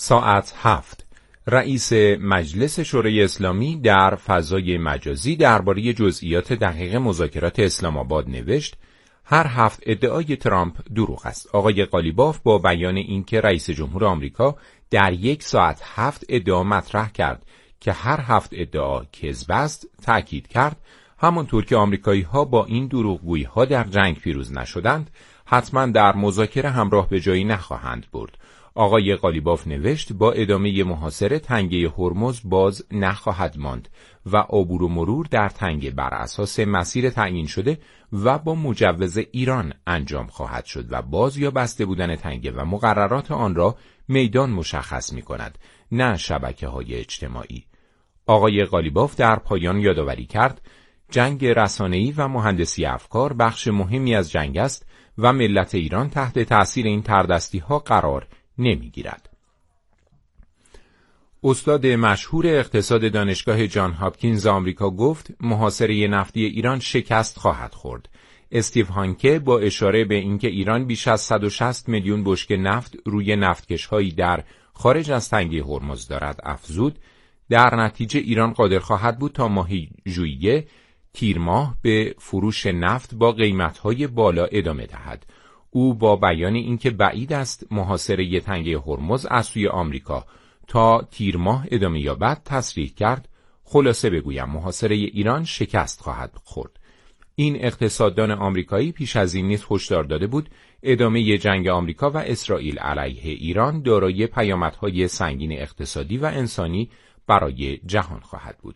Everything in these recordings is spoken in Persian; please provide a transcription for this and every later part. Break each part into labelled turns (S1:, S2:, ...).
S1: ساعت 7. رئیس مجلس شورای اسلامی در فضای مجازی درباره جزئیات دقیق مذاکرات اسلام آباد نوشت: هر 7 ادعای ترامپ دروغ است. آقای قالیباف با بیان اینکه رئیس جمهور آمریکا در 1 ساعت 7 ادعا مطرح کرد که هر 7 ادعا کذب است، تأکید کرد همانطور که آمریکایی‌ها با این دروغگویی‌ها در جنگ پیروز نشدند، حتما در مذاکره همراه به جایی نخواهند برد. آقای قالیباف نوشت: با ادامه محاصره تنگه هرمز باز نخواهد ماند و عبور و مرور در تنگه بر اساس مسیر تعیین شده و با مجوز ایران انجام خواهد شد و باز یا بسته بودن تنگه و مقررات آن را میدان مشخص می کند، نه شبکه‌های اجتماعی. آقای قالیباف در پایان یادآوری کرد جنگ رسانه‌ای و مهندسی افکار بخش مهمی از جنگ است و ملت ایران تحت تأثیر این تردستی‌ها قرار نمی‌گیرد. استاد مشهور اقتصاد دانشگاه جان هاپکینز آمریکا گفت محاصره نفتی ایران شکست خواهد خورد. استیو هانکه با اشاره به اینکه ایران بیش از 160 میلیون بشکه نفت روی نفتکش‌هایی در خارج از تنگه هرمز دارد افزود: در نتیجه ایران قادر خواهد بود تا ماه ژوئیه تیر ماه به فروش نفت با قیمت‌های بالا ادامه دهد. او با بیان اینکه بعید است محاصره تنگه هرمز از سوی آمریکا تا تیر ماه ادامه یابد تصریح کرد: خلاصه بگویم محاصره ایران شکست خواهد خورد. این اقتصاددان آمریکایی پیش از این نیز هشدار داده بود ادامه جنگ آمریکا و اسرائیل علیه ایران دارای پیامدهای سنگین اقتصادی و انسانی برای جهان خواهد بود.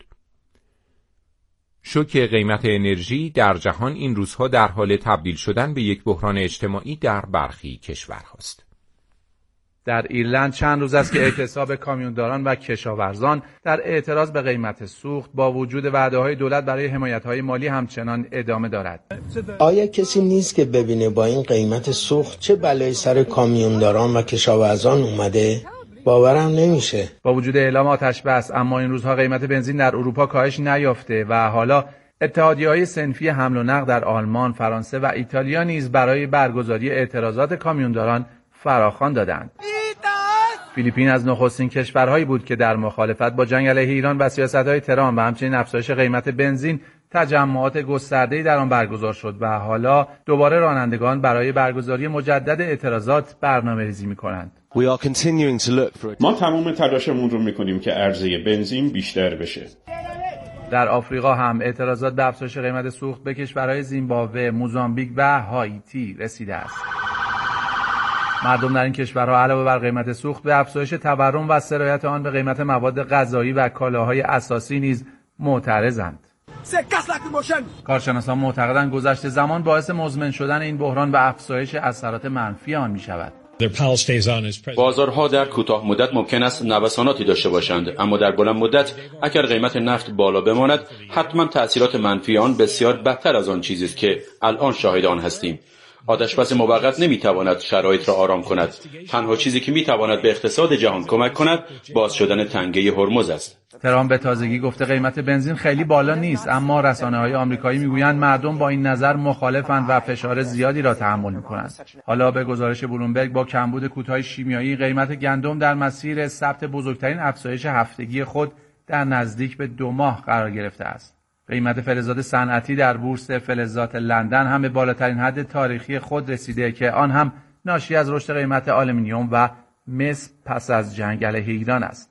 S1: شوک قیمت انرژی در جهان این روزها در حال تبدیل شدن به یک بحران اجتماعی در برخی کشورهاست.
S2: در ایرلند چند روز است که اعتصاب کامیونداران و کشاورزان در اعتراض به قیمت سوخت با وجود وعده‌های دولت برای حمایت‌های مالی همچنان ادامه دارد.
S3: آیا کسی نیست که ببینه با این قیمت سوخت چه بلایی سر کامیونداران و کشاورزان اومده؟ باورم نمیشه.
S2: با وجود اعلام آتش بس، اما این روزها قیمت بنزین در اروپا کاهش نیافته و حالا اتحادیه‌های صنفی حمل و نقل در آلمان، فرانسه و ایتالیا نیز برای برگزاری اعتراضات کامیونداران فراخوان دادند. فیلیپین از نخستین کشورهایی بود که در مخالفت با جنگ علیه ایران و سیاست‌های ترامپ و همچنین افزایش قیمت بنزین تجمعات گسترده‌ای در آن برگزار شد و حالا دوباره رانندگان برای برگزاری مجدد اعتراضات برنامه‌ریزی می‌کنند.
S4: ما تمام تلاشمون رو می‌کنیم که عرضه بنزین بیشتر بشه.
S2: در آفریقا هم اعتراضات به افزایش قیمت سوخت به کشورهای زیمبابوه، موزامبیک و هایتی رسیده است. مردم در این کشورها علاوه بر قیمت سوخت به افزایش تورم و سرایت آن به قیمت مواد غذایی و کالاهای اساسی نیز معترضند. کارشناسان معتقدند گذشت زمان باعث مزمن شدن این بحران و افزایش اثرات منفی آن می‌شود.
S5: بازارها در کوتاه مدت ممکن است نوساناتی داشته باشند، اما در بلند مدت اگر قیمت نفت بالا بماند حتما تأثیرات منفی آن بسیار بدتر از آن چیزی است که الان شاهد آن هستیم. آتش‌بس موقت نمیتواند شرایط را آرام کند. تنها چیزی که میتواند به اقتصاد جهان کمک کند باز شدن تنگه هرمز است.
S2: ترامپ به تازگی گفته قیمت بنزین خیلی بالا نیست، اما رسانه‌های آمریکایی میگویند مردم با این نظر مخالفند و فشار زیادی را تحمل می‌کنند. حالا به گزارش بلومبرگ با کمبود کودهای شیمیایی قیمت گندم در مسیر ثبت بزرگترین افزایش هفتگی خود در نزدیک به 2 ماه قرار گرفته است. قیمت فلزات صنعتی در بورس فلزات لندن هم به بالاترین حد تاریخی خود رسیده که آن هم ناشی از رشد قیمت آلومینیوم و مس پس از جنگ علیه ایران است.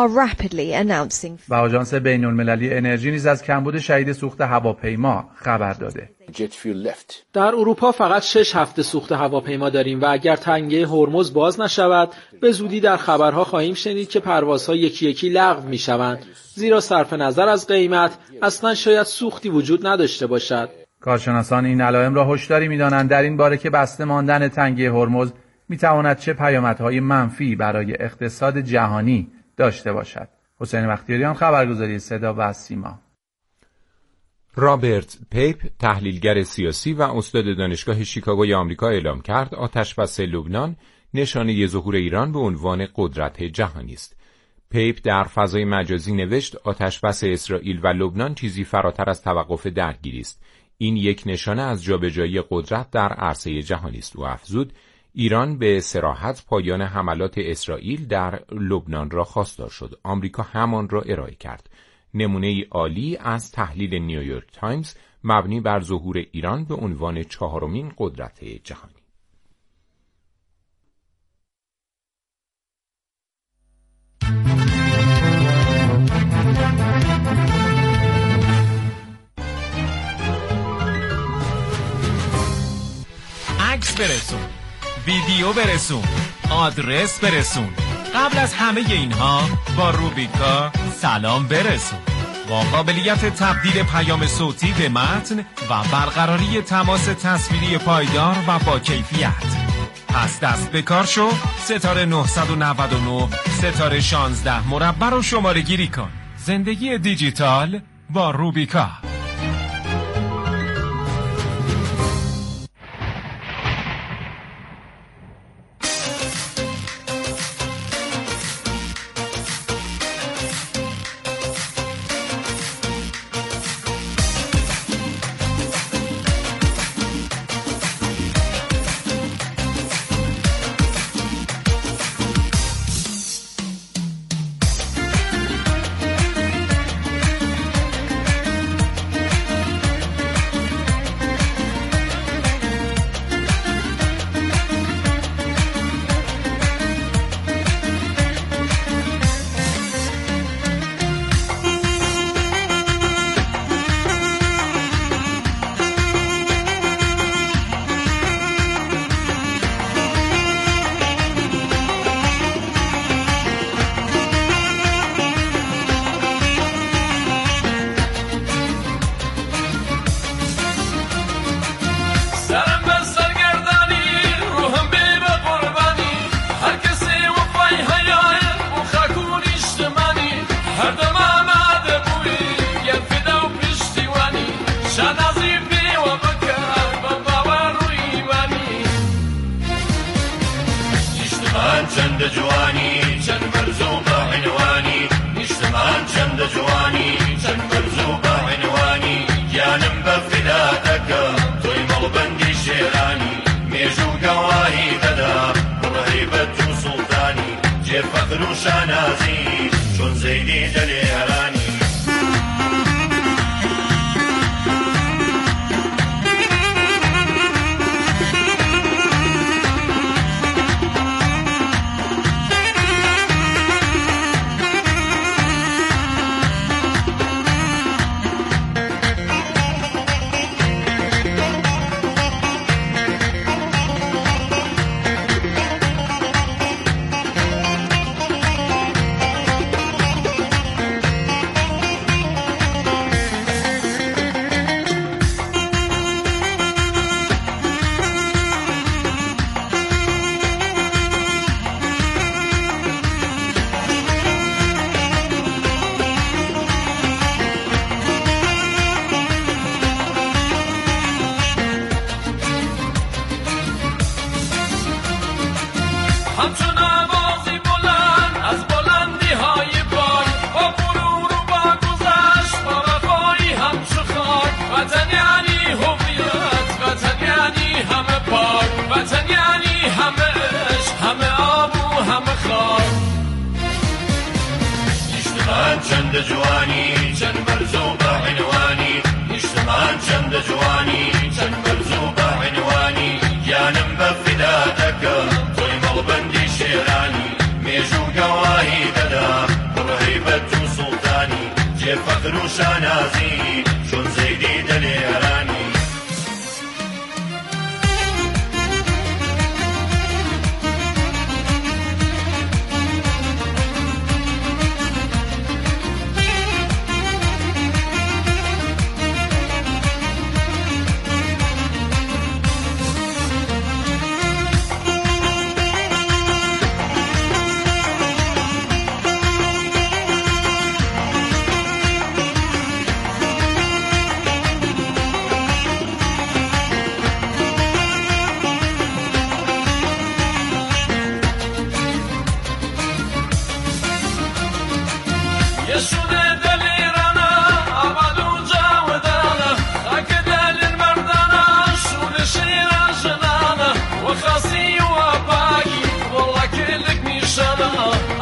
S2: و آژانس بین‌المللی انرژی نیز از کمبود شدید سوخت هواپیما خبر داده.
S6: در اروپا فقط 6 هفته سوخت هواپیما داریم و اگر تنگه هرمز باز نشود به زودی در خبرها خواهیم شنید که پروازها یکی یکی لغو می‌شوند، زیرا صرف نظر از قیمت اصلا شاید سوختی وجود نداشته باشد.
S2: کارشناسان این علائم را هشداری می‌دانند در این باره که بسته ماندن تنگه هرمز می‌تواند چه پیامدهای منفی برای اقتصاد جهانی داشته باشد. حسین بختیاریان، خبرگزاری صدا و سیما.
S1: رابرت پیپ، تحلیلگر سیاسی و استاد دانشگاه شیکاگوی آمریکا اعلام کرد آتش‌بس لبنان نشانه ظهور ایران به عنوان قدرت جهانی است. پیپ در فضای مجازی نوشت آتش‌بس اسرائیل و لبنان چیزی فراتر از توقف درگیری است. این یک نشانه از جابجایی قدرت در عرصه جهانی است. و افزود ایران به صراحت پایان حملات اسرائیل در لبنان را خواستار شد. آمریکا همان را ارائه کرد. نمونه عالی از تحلیل نیویورک تایمز مبنی بر ظهور ایران به عنوان 4مین قدرت جهانی.
S7: عکس برسون، ویدیو برسون، آدرس برسون. قبل از همه اینها با روبیکا سلام برسون. با قابلیت تبدیل پیام صوتی به متن و برقراری تماس تصویری پایدار و با کیفیت. پس دست به کار شو، ستاره 999 ستاره 16 مربع رو شماره گیری کن. زندگی دیجیتال با روبیکا.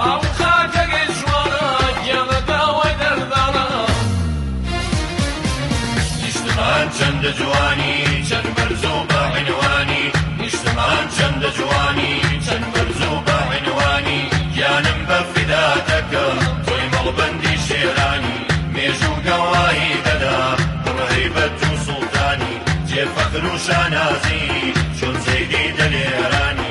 S8: چند جوانی چند مرزوب عنوانی نیشتمان چند جوانی چند مرزوب عنوانی گیانم بفداتك توی مغبندی شیرانی میجو گواهی ددا رهیبت و سلطانی جه فخر و شانازی چون زیدی دلیرانی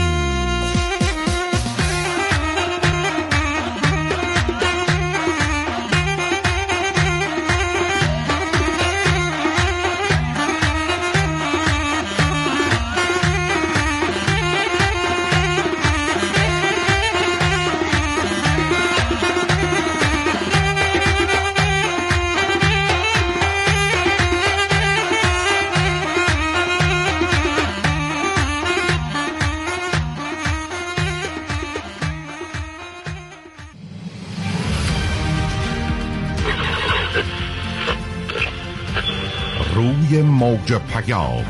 S9: روی موج پیام.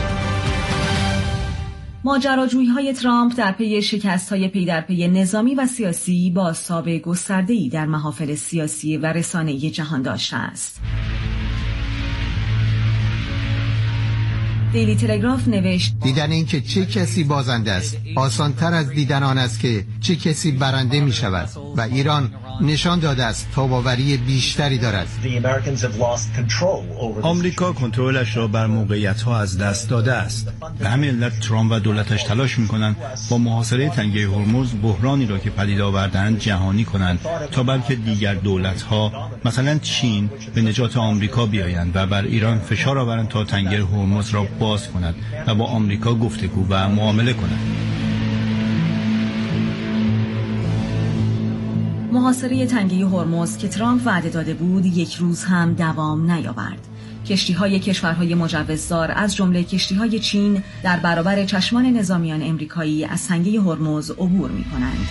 S10: ماجراجویی‌های ترامپ در پی شکست‌های پی در پی نظامی و سیاسی بازتاب گسترده‌ای در محافل سیاسی و رسانه‌ای جهان داشته است. دیلی تلگراف نوشت
S11: دیدن این که چه کسی بازنده است آسان‌تر از دیدن آن است که چه کسی برنده می شود و ایران نشان داده است تاباوری بیشتری دارد.
S12: آمریکا کنترلش را بر موقعیت‌ها از دست داده است. به همین علت ترامپ و دولتش تلاش می‌کنند با محاصره تنگه هرمز بحرانی را که پدید آوردند جهانی کنند تا بلکه دیگر دولت‌ها مثلا چین به نجات آمریکا بیایند و بر ایران فشار آورند تا تنگه هرمز را باز کند و با آمریکا گفتگو و معامله کند.
S10: محاصره تنگه هرمز که ترامپ وعده داده بود یک روز هم دوام نیاورد. کشتی‌های کشورهای مجوزدار از جمله کشتی‌های چین در برابر چشمان نظامیان امریکایی از تنگه هرمز عبور می‌کنند.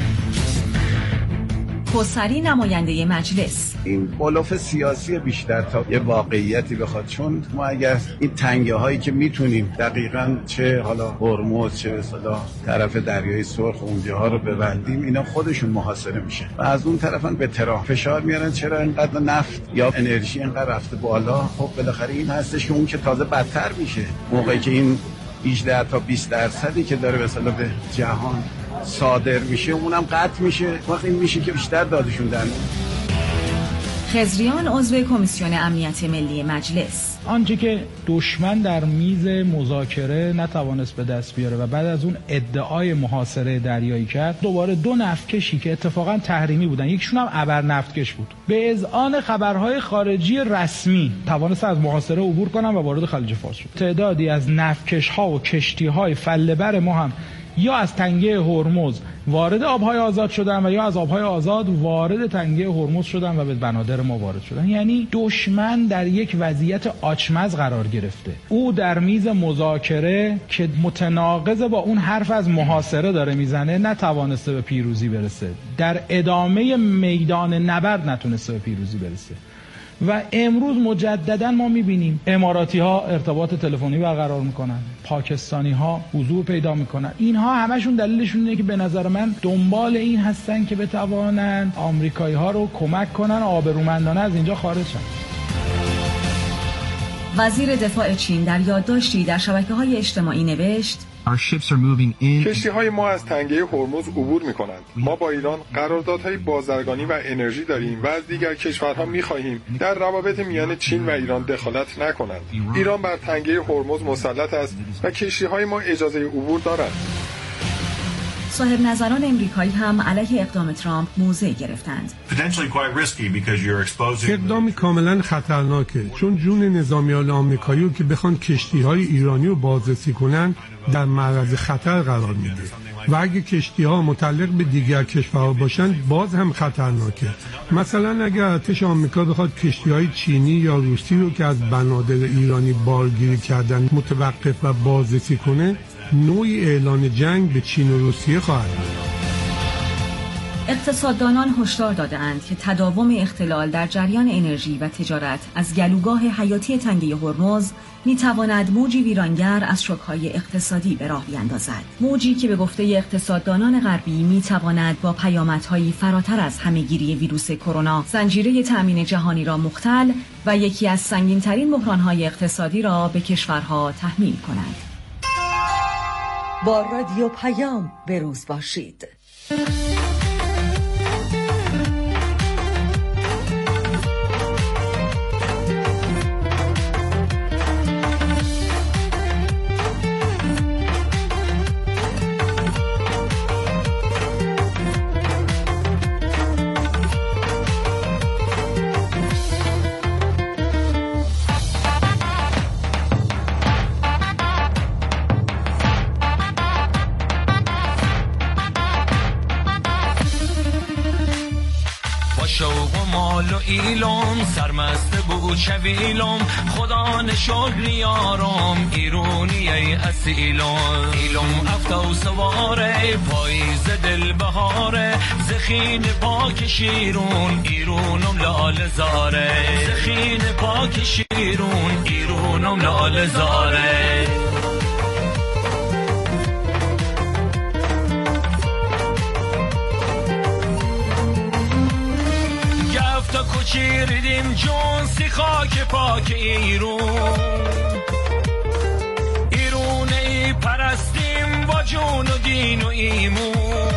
S10: خسروی نماینده مجلس:
S13: این بلوف سیاسی بیشتر تا یه واقعیتی بخواد، چون ما اگر این تنگه هایی که میتونیم دقیقاً چه حالا هرمز چه مثلا طرف دریای سرخ اونجاها رو ببندیم، اینا خودشون محاصره میشه و از اون طرفن به ترامپ فشار میارن چرا اینقدر نفت یا انرژی اینقدر رفته بالا. خب بالاخره این هستش که اون که تازه بدتر میشه موقعی که این 18 تا 20% که داره مثلا به جهان صادر میشه اونم قطع میشه، وقتی این میشه که بیشتر دادشون در میاد.
S10: خضریان عضو کمیسیون امنیت ملی مجلس:
S2: آنچه که دشمن در میز مذاکره نتوانست به دست بیاره و بعد از اون ادعای محاصره دریایی کرد، دوباره دو نفتکشی که اتفاقا تحریمی بودن، یکیشون هم ابر نفتکش بود، به اذعان خبرهای خارجی رسمی توانست از محاصره عبور کنن و وارد خلیج فارس شد. تعدادی از نفتکش‌ها و کشتی‌های فله‌بر ما هم یا از تنگه هرمز وارد آبهای آزاد شدن و یا از آبهای آزاد وارد تنگه هرمز شدن و به بنادر ما وارد شدن. یعنی دشمن در یک وضعیت آچمز قرار گرفته. او در میز مذاکره که متناقض با اون حرف از محاصره داره میزنه نتوانسته به پیروزی برسه. در ادامه میدان نبرد نتونسته به پیروزی برسه. و امروز مجددا ما میبینیم اماراتی ها ارتباط تلفنی برقرار میکنن، پاکستانی ها حضور پیدا میکنن. اینها همشون دلیلشون اینه که به نظر من دنبال این هستن که بتوانن آمریکایی ها رو کمک کنن آبرومندانه از اینجا خارج شن.
S10: وزیر دفاع چین در یادداشتی در شبکه‌های اجتماعی نوشت:
S14: کشتی‌های ما از تنگه هرمز عبور می‌کنند. ما با ایران قراردادهای بازرگانی و انرژی داریم و از دیگر کشورها می‌خواهیم در روابط میان چین و ایران دخالت نکنند. ایران بر تنگه هرمز مسلط است و کشتی‌های ما اجازه عبور دارند.
S10: صاحب نظران امریکایی هم علیه اقدام ترامپ موضع گرفتند.
S15: اقدامی کاملا خطرناکه، چون جون نظامیان آمریکایی رو که بخوان کشتی‌های ایرانی رو بازرسی کنن در معرض خطر قرار میده و اگه کشتی‌ها متعلق به دیگر کشورها باشن باز هم خطرناکه. مثلا اگر ارتش آمریکا بخواد کشتی‌های چینی یا روسی رو که از بنادر ایرانی بارگیری کردن متوقف و بازرسی کنه، نوعی اعلان جنگ به چین و روسیه خواهد بود.
S10: اقتصاددانان هشدار داده‌اند که تداوم اختلال در جریان انرژی و تجارت از گلوگاه حیاتی تنگه هرمز می‌تواند موجی ویرانگر از شوک‌های اقتصادی به راه بیندازد. موجی که به گفته اقتصاددانان غربی می‌تواند با پیامدهایی فراتر از همه‌گیری ویروس کرونا زنجیره تأمین جهانی را مختل و یکی از سنگین‌ترین بحران‌های اقتصادی را به کشورها تحمیل کند.
S16: با رادیو پیام به روز باشید.
S8: ایلم سرمست بود شویلم خدا نشد یارم ایرونی اصیلم ایلم افتا و سواره پاییز دل بهاره زخین پاک شیرون ایرونم لال زاره زخین پاک شیرون ایرونم لال زاره کوچیریدیم جون سی خاک پاک ایرون ای پرستیم با جون و دین و ایمون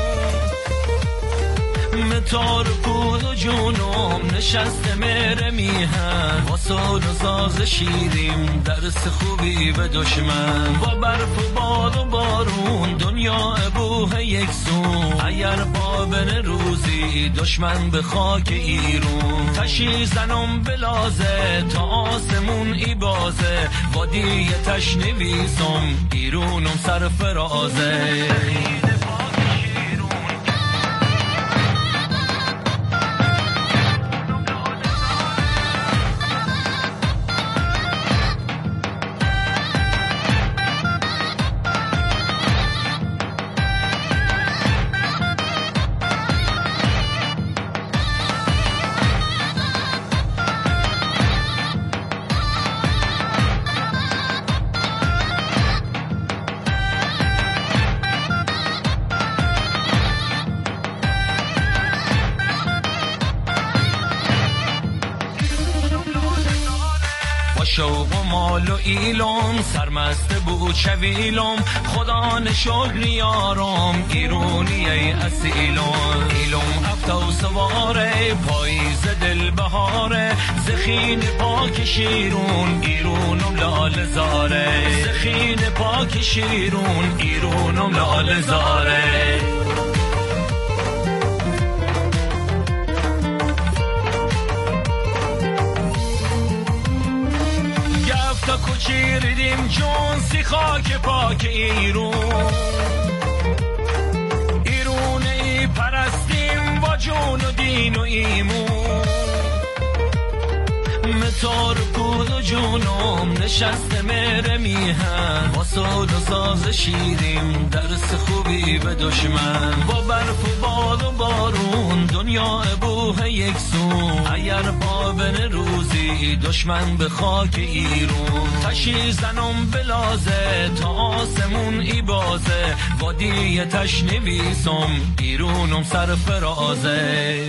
S8: متار کود و جونم نشسته مهر میهن با سال و ساز شیریم درس خوبی به دشمن با برف و باد و بارون دنیا ابوه یک سون اگر پا بن روزی دشمن به خاک ایرون تشی زنم بلازه تا آسمون ای بازه وادی تشنویسم ایرونم سر فرازه شوق و مال و ایلم سرمست بود شویلم خدا نشد یارم ایرونی اصیلم ایلم افتا و سواره پاییز دل بهاره زخین پاک شیرون ایرونم لال زاره زخین پاک شیرون ایرونم لال زاره کوچیریدیم جون سی خاک پاک ایرون ای پرستیم با جون و دین و ایمون متار کود و جونم نشسته مهر میهن با سود و ساز شیریم درس خوبی به دشمن با برف و باد و بارون دنیا ابوه یک سون اگر پا بن روزی دشمن به خاک ایرون تشی زنم بلازه تا آسمون ای بازه وادی تشنویسم ایرونم سر فرازه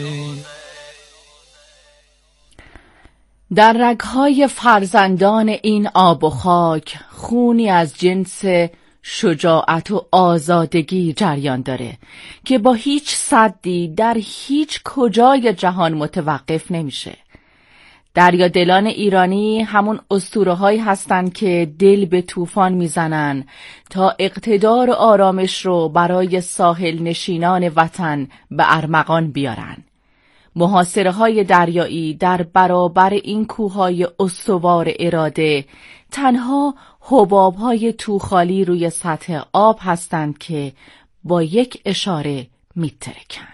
S17: در رگ‌های فرزندان این آب و خاک خونی از جنس شجاعت و آزادگی جریان داره که با هیچ سدی در هیچ کجای جهان متوقف نمیشه. دریادلان ایرانی همون اسطوره‌هایی هستن که دل به طوفان میزنن تا اقتدار و آرامش رو برای ساحل نشینان وطن به ارمغان بیارن. محاصره‌های دریایی در برابر این کوههای استوار اراده تنها حباب‌های توخالی روی سطح آب هستند که با یک اشاره میترکند.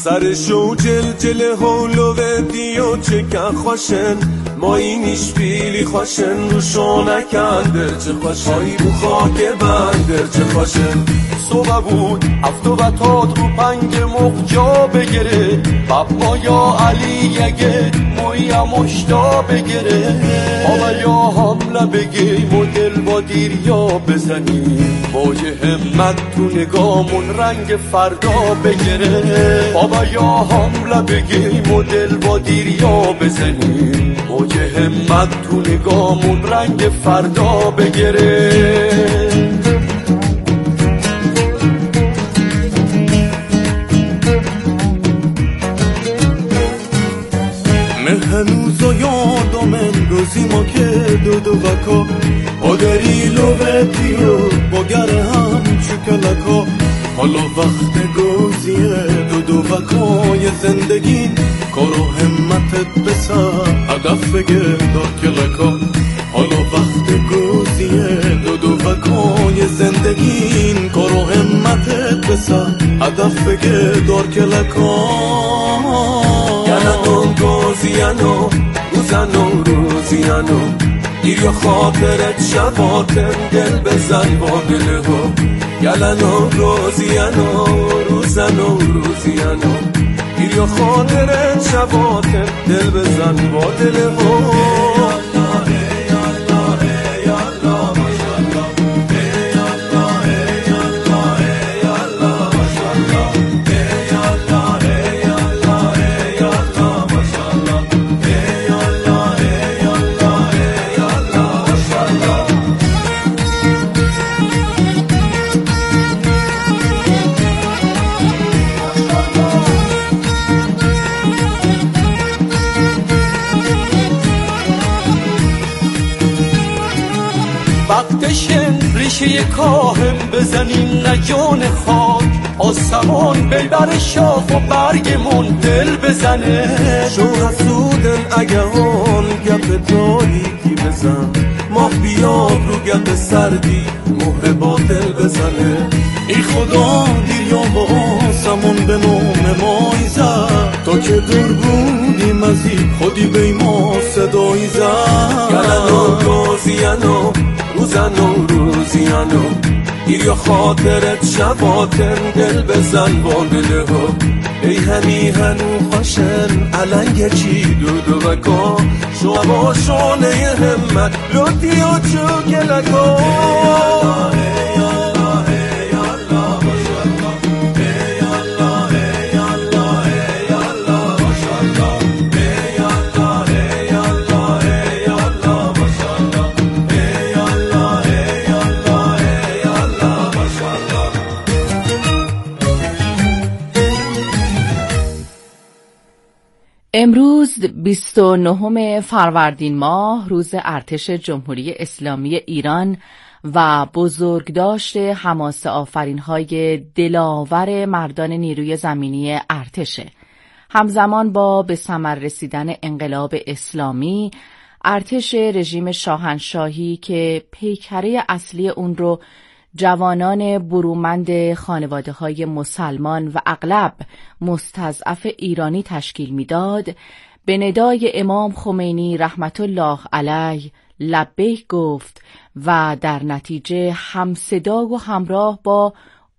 S18: سرشو جلجل هولو دیو چکن خوشن ما اینیش بیلی خوشن روشو نکندر چه خوشایی رو خاک بندر چه خوشن صبح بود افتو و تاد رو پنگ مخجا بگره بابا یا علی یگه مویا مشتا بگره بابا یا حمله بگی مدل با دیریا بزنی موج همت تو نگامون رنگ فردا بگره بابا یا حمله بگی مدل با دیریا بزنی موج همت تو نگامون رنگ فردا بگره هنوز و یادم امروزی ما که دو وکا با دریلو و پیرو با گره هم چکلکا حالا وقت گوزیه دو وکای زندگی کارو همتت بسر هدف بگردار کلکا حالا وقت گوزیه دو وکای زندگی کارو همتت بسر هدف بگردار کلکا گلنو گوزیانو روزانو روزیانو گیر یا خاطرت شباتم دل بزن با دله ها گلنو گوزیانو روزانو روزیانو گیر یا خاطرت شباتم دل بزن با دله ها ریشه کاهم بزنیم نجان خاک آسمان ببر شاخ و برگمون دل بزنه شو حسودن اگه هون گپ تاریکی بزن ما بیاد رو گپ سردی مهر باطل بزنه ای خدا دیر یا با آسمون به نام مایی زد تا که دور بودیم از این خودی بی ما صدایی زد گلنو گوزیانو روزانو روزیانو گیر یا خاطرت شباتن دل بزن با دله ها ای همی هنو خوشن علنگ چی دو وکا شو باشانه همت لطی و چو گلکا
S17: امروز 29 فروردین ماه روز ارتش جمهوری اسلامی ایران و بزرگداشت حماسه آفرین‌های دلاور مردان نیروی زمینی ارتشه. همزمان با به ثمر رسیدن انقلاب اسلامی، ارتش رژیم شاهنشاهی که پیکره اصلی اون رو جوانان برومند خانواده‌های مسلمان و اغلب مستضعف ایرانی تشکیل میداد، به ندای امام خمینی رحمت الله علیه لبیک گفت و در نتیجه همصدا و همراه با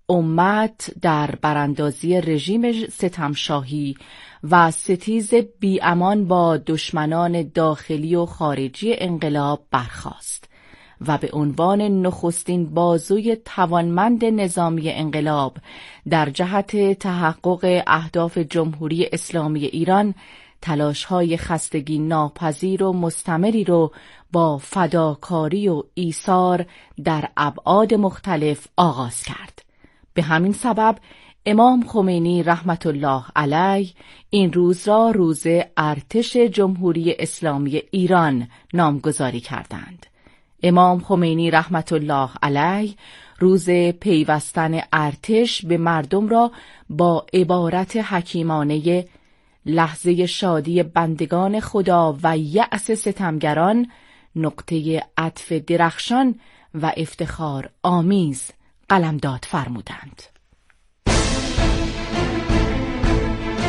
S17: امت در براندازی رژیم ستمشاهی و ستیز بی‌امان با دشمنان داخلی و خارجی انقلاب برخاست و به عنوان نخستین بازوی توانمند نظامی انقلاب در جهت تحقق اهداف جمهوری اسلامی ایران تلاش‌های خستگی ناپذیر و مستمری رو با فداکاری و ایثار در ابعاد مختلف آغاز کرد. به همین سبب امام خمینی رحمت الله علیه این روز را روز ارتش جمهوری اسلامی ایران نامگذاری کردند. امام خمینی رحمت الله علیه روز پیوستن ارتش به مردم را با عبارت حکیمانه لحظه شادی بندگان خدا و یأس ستمگران نقطه عطف درخشان و افتخار آمیز قلمداد فرمودند.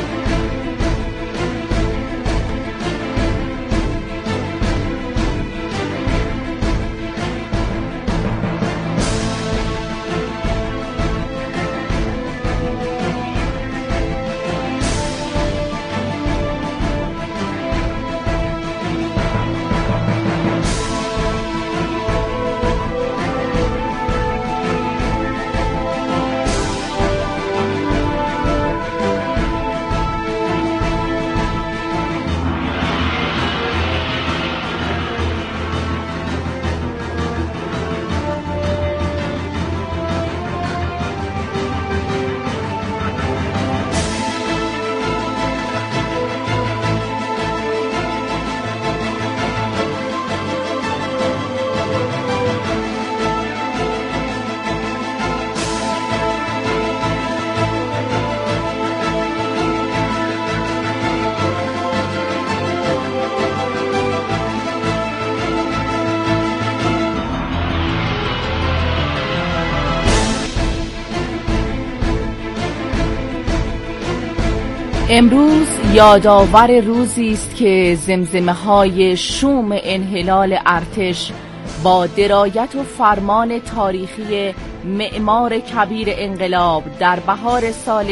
S17: امروز یادآور روزی است که زمزمه‌های شوم انحلال ارتش با درایت و فرمان تاریخی معمار کبیر انقلاب در بهار سال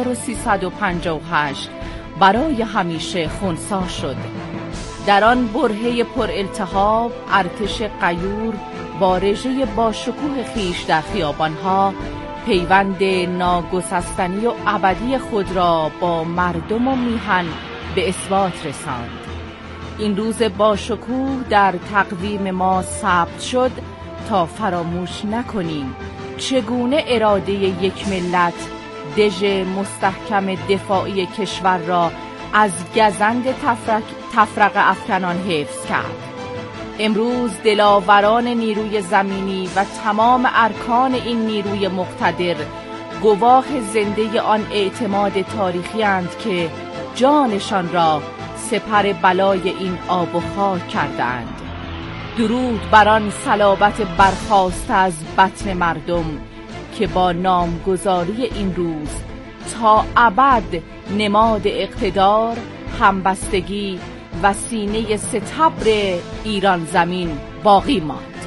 S17: 1358 برای همیشه خنثی شد. در آن برهه پر التهاب ارتش غیور با رژه با شکوه خیش در خیابانها پیوند ناگسستنی و ابدی خود را با مردم و میهن به اثبات رساند. این روز با شکوه در تقویم ما ثبت شد تا فراموش نکنیم چگونه اراده یک ملت دژ مستحکم دفاعی کشور را از گزند تفرق افکنان حفظ کرد. امروز دلاوران نیروی زمینی و تمام ارکان این نیروی مقتدر گواه زنده آن اعتماد تاریخی اند که جانشان را سپر بلای این آب و خاک کردند. درود بر آن صلابت برخاسته از بطن مردم که با نامگذاری این روز تا ابد نماد اقتدار، همبستگی و سینه ستبر ایران زمین باقی ماند.